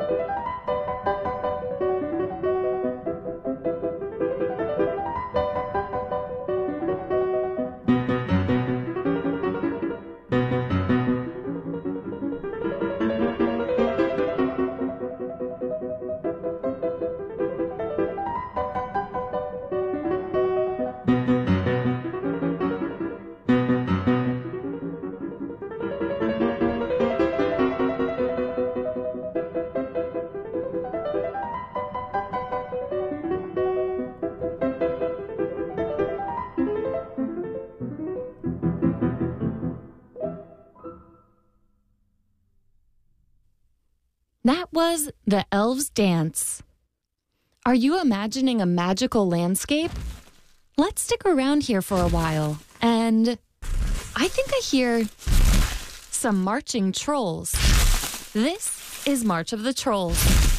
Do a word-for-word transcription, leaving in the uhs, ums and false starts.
That was The Elves Dance. Are you imagining a magical landscape? Let's stick around here for a while, and I think I hear some marching trolls. This is March of the Trolls.